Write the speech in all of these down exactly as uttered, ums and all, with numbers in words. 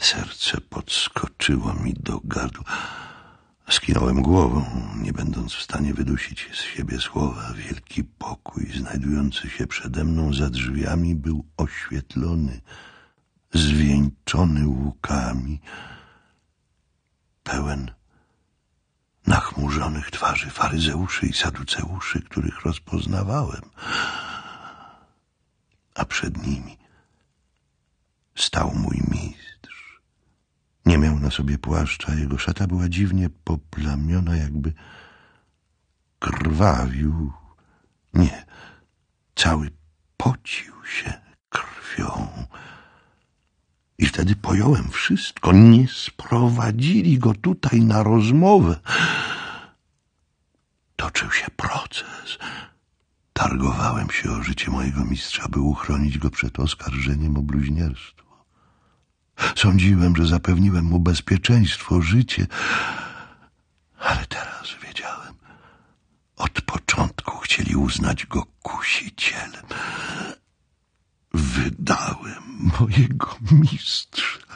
Serce podskoczyło mi do gardła. Skinąłem głową, nie będąc w stanie wydusić z siebie słowa. Wielki pokój znajdujący się przede mną za drzwiami był oświetlony, zwieńczony łukami, pełen nachmurzonych twarzy faryzeuszy i saduceuszy, których rozpoznawałem. A przed nimi stał mój mistrz. Nie miał na sobie płaszcza, jego szata była dziwnie poplamiona, jakby krwawił. Nie, cały pocił się krwią. I wtedy pojąłem wszystko. Nie sprowadzili go tutaj na rozmowę. Toczył się proces. Targowałem się o życie mojego mistrza, by uchronić go przed oskarżeniem o bluźnierstwo. Sądziłem, że zapewniłem mu bezpieczeństwo, życie, ale teraz wiedziałem. Od początku chcieli uznać go kusicielem. Wydałem mojego mistrza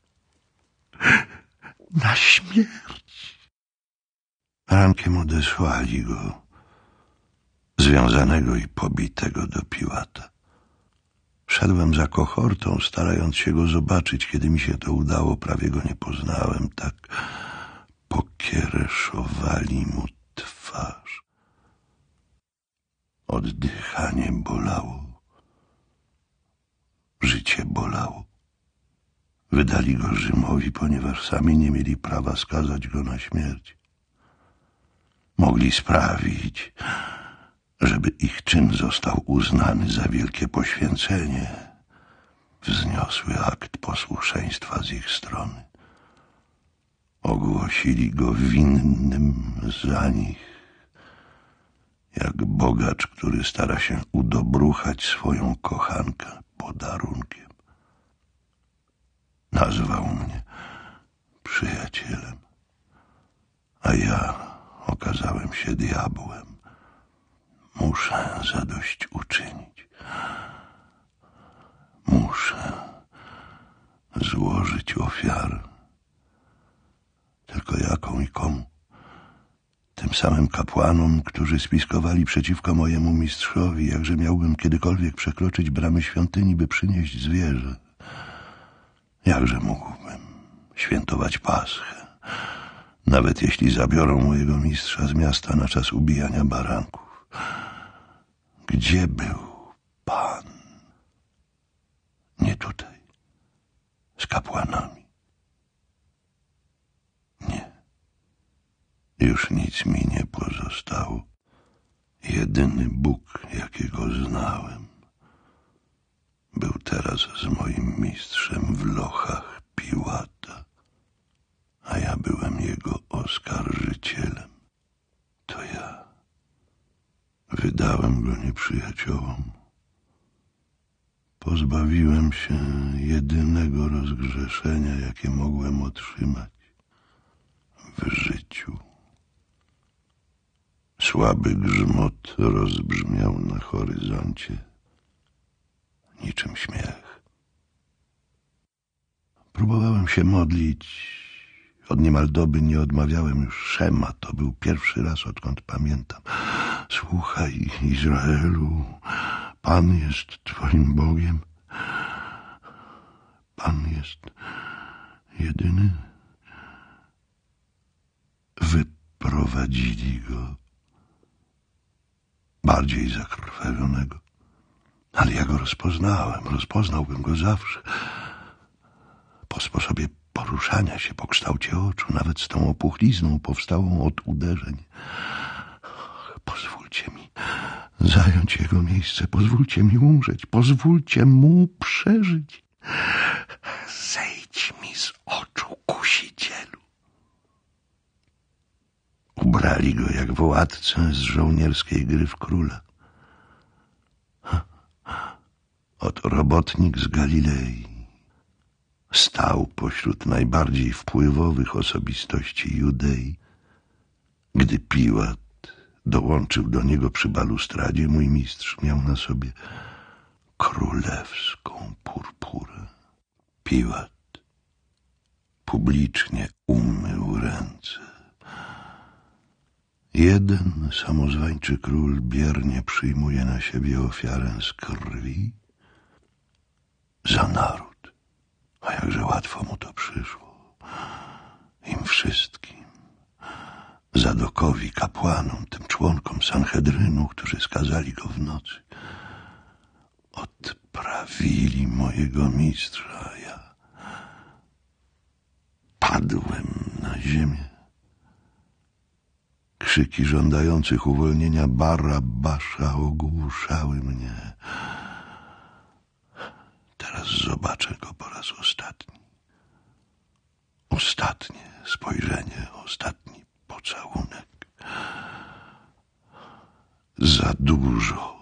na śmierć. Rankiem odesłali go, związanego i pobitego, do Piłata. Szedłem za kohortą, starając się go zobaczyć. Kiedy mi się to udało, prawie go nie poznałem. Tak pokiereszowali mu twarz. Oddychanie bolało. Życie bolało. Wydali go Rzymowi, ponieważ sami nie mieli prawa skazać go na śmierć. Mogli sprawić, żeby ich czyn został uznany za wielkie poświęcenie. Wzniosły akt posłuszeństwa z ich strony. Ogłosili go winnym za nich, jak bogacz, który stara się udobruchać swoją kochankę podarunkiem. Nazwał mnie przyjacielem, a ja okazałem się diabłem. Muszę zadośćuczynić. Muszę złożyć ofiarę. Tylko jaką i komu? Tym samym kapłanom, którzy spiskowali przeciwko mojemu mistrzowi. Jakże miałbym kiedykolwiek przekroczyć bramy świątyni, by przynieść zwierzę? Jakże mógłbym świętować Paschę, nawet jeśli zabiorą mojego mistrza z miasta na czas ubijania baranków? Gdzie był Pan? Nie tutaj, z kapłanami. Nie. Już nic mi nie pozostało. Jedyny Bóg, jakiego znałem, był teraz z moim mistrzem w lochach Piłata, a ja byłem jego oskarżycielem. To ja wydałem go nieprzyjaciołom. Pozbawiłem się jedynego rozgrzeszenia, jakie mogłem otrzymać w życiu. Słaby grzmot rozbrzmiał na horyzoncie, niczym śmiech. Próbowałem się modlić. Od niemal doby nie odmawiałem już Szema. To był pierwszy raz, odkąd pamiętam. Słuchaj, Izraelu, Pan jest Twoim Bogiem. Pan jest jedyny. Wyprowadzili go, bardziej zakrwawionego. Ale ja go rozpoznałem, rozpoznałbym go zawsze. Po sposobie poruszania się, po kształcie oczu, nawet z tą opuchlizną powstałą od uderzeń. Pozwólcie mi zająć jego miejsce, pozwólcie mi umrzeć, pozwólcie mu przeżyć. Zejdź mi z oczu, kusicielu. Ubrali go jak władcę z żołnierskiej gry w króla. Oto robotnik z Galilei stał pośród najbardziej wpływowych osobistości Judei. Gdy Piłat dołączył do niego przy balustradzie, mój mistrz miał na sobie królewską purpurę. Piłat publicznie umył ręce. Jeden samozwańczy król biernie przyjmuje na siebie ofiarę z krwi za naród. A jakże łatwo mu to przyszło. Im wszystkim. Zadokowi, kapłanom, tym członkom Sanhedrynu, którzy skazali go w nocy. Odprawili mojego mistrza, a ja padłem na ziemię. Krzyki żądających uwolnienia Barabbasza ogłuszały mnie. Teraz zobaczę go po raz ostatni. Ostatnie spojrzenie, ostatni pocałunek. Za dużo